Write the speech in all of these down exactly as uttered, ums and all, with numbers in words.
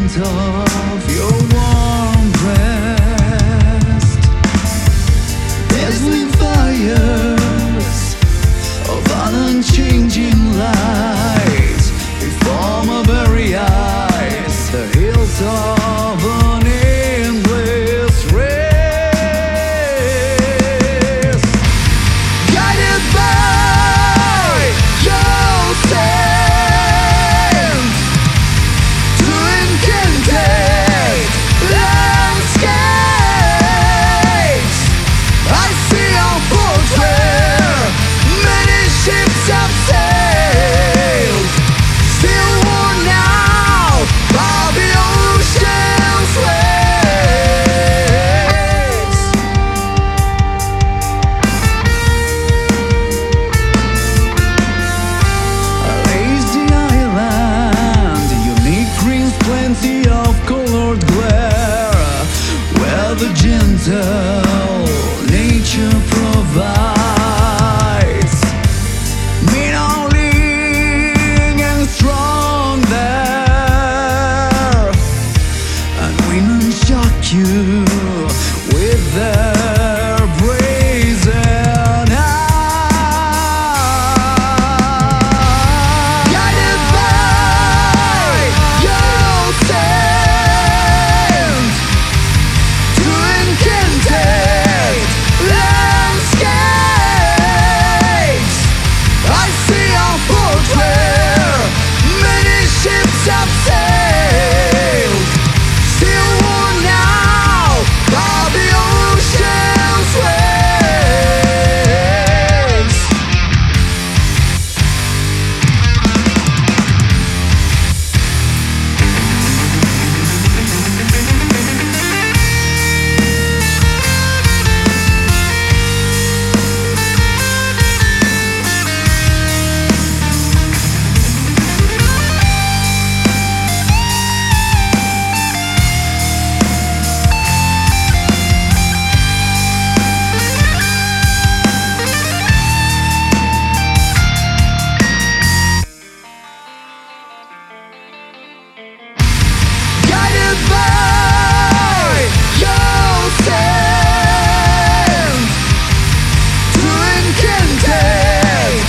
scent of your warm breast. Dazzling fires of an unchanging light before my very eyes, the hills of an endless race. Guided by your scent to incantate landscapes, I see our portrait. Many ships have sailed, still worn out by the ocean's waves. A lazy island, unique greens, plenty of colored glare, where the gentle nature provides. Mean-only and strong there, and women shock you with their brazen eyes. Guided by your scent to incantate landscapes, I see our portrait. Many ships have sailed, still worn out by the ocean's waves. Guided by your scent to incantate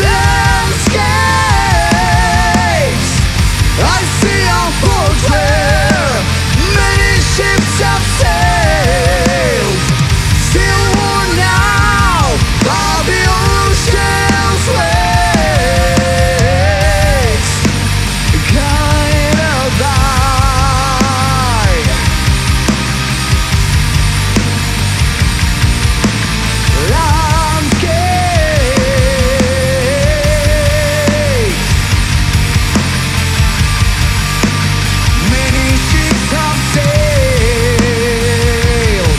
landscapes, I see our portrait. Many ships have sailed, still worn out by the ocean's waves. Guided by landscapes, many ships have sailed.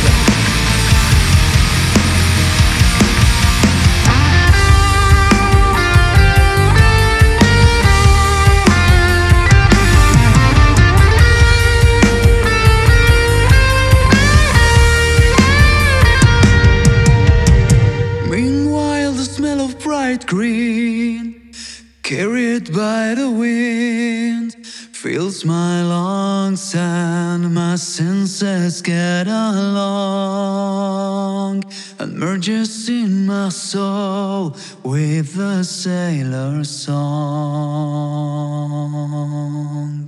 Meanwhile, the smell of bright green, carried by the wind, fills my lungs and my senses get along, and merges in my soul with the sailor's song.